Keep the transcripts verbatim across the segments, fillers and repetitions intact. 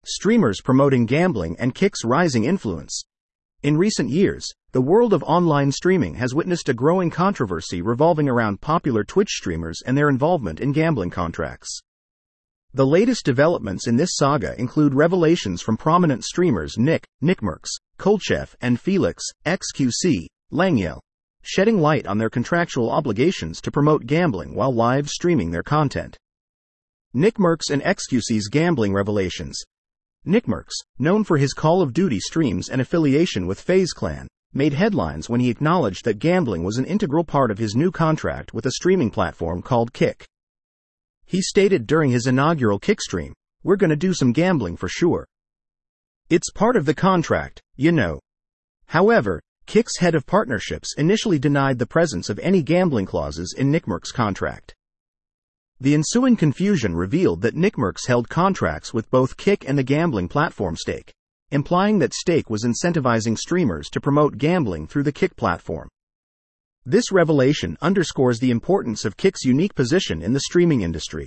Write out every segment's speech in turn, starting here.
Streamers promoting gambling and Kick's rising influence. In recent years, the world of online streaming has witnessed a growing controversy revolving around popular Twitch streamers and their involvement in gambling contracts. The latest developments in this saga include revelations from prominent streamers Nick, Nickmercs, Kolchev, and Felix, X Q C, Langyel, shedding light on their contractual obligations to promote gambling while live streaming their content. Nickmercs and X Q C's gambling revelations. Nickmercs, known for his Call of Duty streams and affiliation with FaZe Clan, made headlines when he acknowledged that gambling was an integral part of his new contract with a streaming platform called Kick. He stated during his inaugural Kick stream, "We're gonna do some gambling for sure. It's part of the contract, you know." However, Kick's head of partnerships initially denied the presence of any gambling clauses in Nickmercs' contract. The ensuing confusion revealed that Nickmercs held contracts with both Kick and the gambling platform Stake, implying that Stake was incentivizing streamers to promote gambling through the Kick platform. This revelation underscores the importance of Kick's unique position in the streaming industry.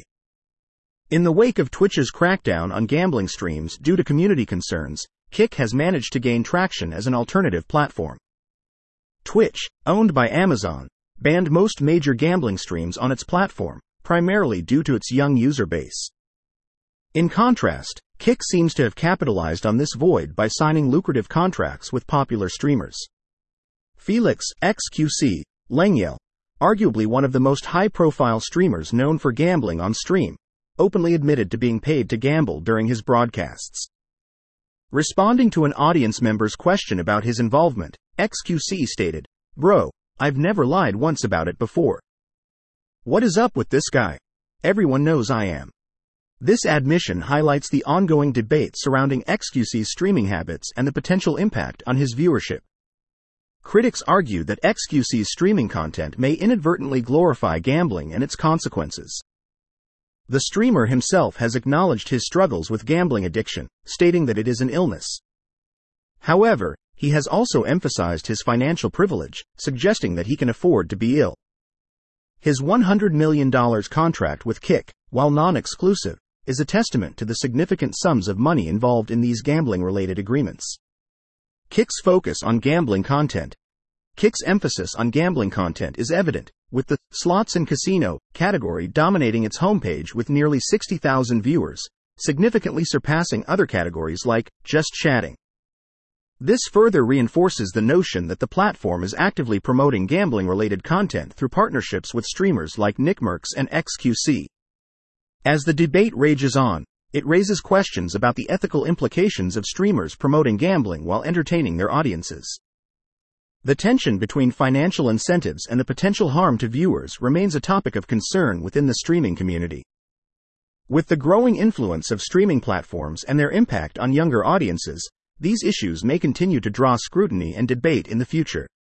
In the wake of Twitch's crackdown on gambling streams due to community concerns, Kick has managed to gain traction as an alternative platform. Twitch, owned by Amazon, banned most major gambling streams on its platform, primarily due to its young user base. In contrast, Kick seems to have capitalized on this void by signing lucrative contracts with popular streamers. Felix, X Q C, Langyel, arguably one of the most high-profile streamers known for gambling on stream, openly admitted to being paid to gamble during his broadcasts. Responding to an audience member's question about his involvement, X Q C stated, "Bro, I've never lied once about it before. What is up with this guy? Everyone knows I am." This admission highlights the ongoing debate surrounding X Q C's streaming habits and the potential impact on his viewership. Critics argue that X Q C's streaming content may inadvertently glorify gambling and its consequences. The streamer himself has acknowledged his struggles with gambling addiction, stating that it is an illness. However, he has also emphasized his financial privilege, suggesting that he can afford to be ill. His one hundred million dollars contract with Kick, while non-exclusive, is a testament to the significant sums of money involved in these gambling-related agreements. Kick's focus on gambling content. Kick's emphasis on gambling content is evident, with the slots and casino category dominating its homepage with nearly sixty thousand viewers, significantly surpassing other categories like just chatting. This further reinforces the notion that the platform is actively promoting gambling-related content through partnerships with streamers like Nickmercs and X Q C. As the debate rages on, it raises questions about the ethical implications of streamers promoting gambling while entertaining their audiences. The tension between financial incentives and the potential harm to viewers remains a topic of concern within the streaming community. With the growing influence of streaming platforms and their impact on younger audiences, these issues may continue to draw scrutiny and debate in the future.